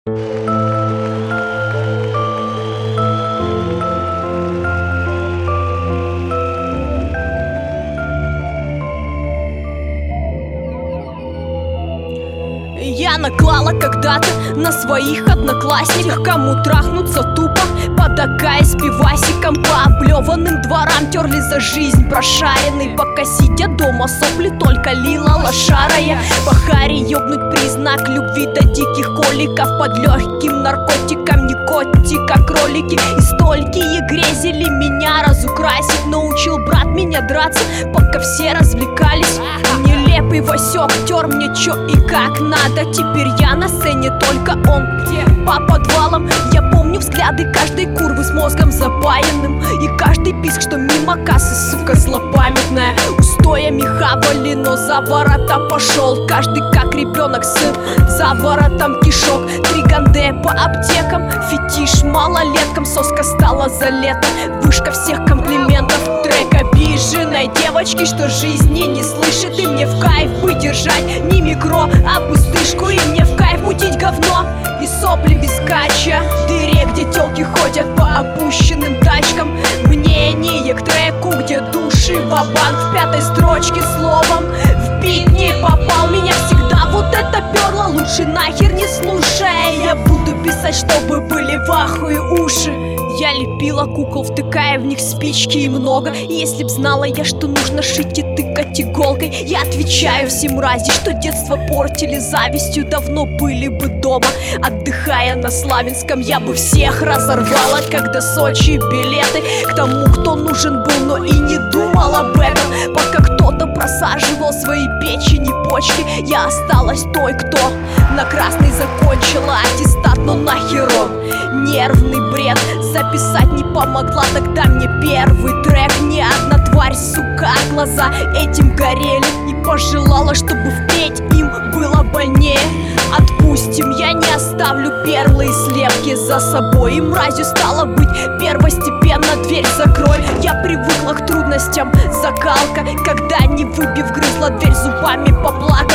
Я наклала когда-то на своих одноклассников, кому трахнуться тупо, потакаясь пивасиком. По облеванным дворам терли за жизнь прошаренный, пока сидя дома сопли только лила лошарая. Пахари ёбнуть признак любви до диких коликов, под легким наркотиком никотика кролики. И столькие грезили меня разукрасить, научил брат меня драться, пока все развлекались. Нелепый Васек тер мне чё и как надо. Теперь я на сцене, только он где? По подвалам. Я помню взгляды каждой курвы с мозгом запаянным, и каждый писк, что мимо кассы, сука, злопамятная. Устоями хавали, но за ворота пошел. Каждый как ребенок сын, за воротом кишок. Триганде по аптекам, фетиш малолеткам. Соска стала за лето, вышка всех комплиментов. Трек обиженной девочки, что жизни не слышит. И мне в кайф выдержать не микро, а пустышку. И мне в кайф мутить говно и сопли без кача. В дыре, где тёлки ходят по опущенным тачкам. Мнение к треку, где души ва-банк. В пятой строчке словом в бит не попал. Меня всегда вот это перло, лучше нахер не слушай. Я буду писать, чтобы были в ахуе уши. Я лепила кукол, втыкая в них спички и много. И если б знала я, что нужно шить и тыкать иголкой, я отвечаю всем мрази, что детство портили завистью, давно были бы дома. Отдыхая на Славянском, я бы всех разорвала, когда Сочи билеты к тому, кто нужен был, но и не думал об этом. Пока кто-то просаживал свои печени, почки, я осталась той, кто на красный закончила аттестат. Но нахер он, нервный бред, записать не помогла тогда мне первый трек. Ни одна тварь, сука, глаза этим горели, и пожелала, чтобы впредь им было больнее. Отпустим, я не оставлю перлы и слепки за собой. И мразью стало быть первостепенно, дверь закрой. Я привыкла к трудностям, закалка, когда не выбив грызла дверь зубами, поплакав.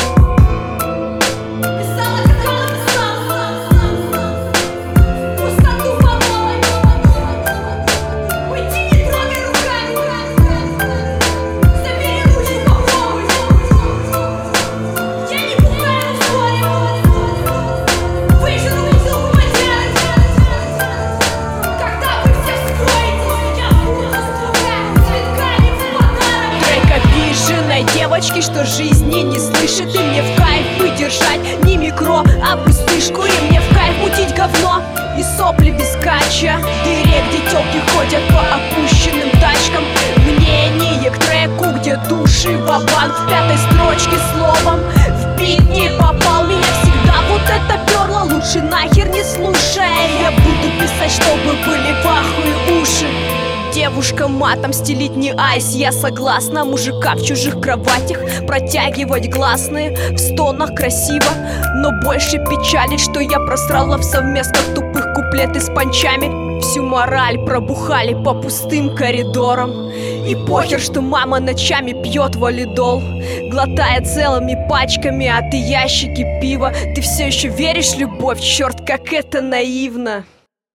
Девочки, что жизни не слышит, и мне в кайф выдержать не микро, а пустышку. И мне в кайф мутить говно и сопли без кача. В дыре, где тёлки ходят по опущенным тачкам. Мнение к треку, где души ва-банк. В пятой строчке словом в бит не попал. Меня всегда вот это перло, лучше нахер не слушай. Я буду писать, чтобы были в ахуе уши. Девушка матом стелить не айс, я согласна. Мужика в чужих кроватях протягивать гласные. В стонах красиво, но больше печалит, что я просрала в совместных тупых куплеты с панчами. Всю мораль пробухали по пустым коридорам. И похер, что мама ночами пьет валидол, глотая целыми пачками, а ты ящики пива. Ты все еще веришь в любовь? Черт, как это наивно.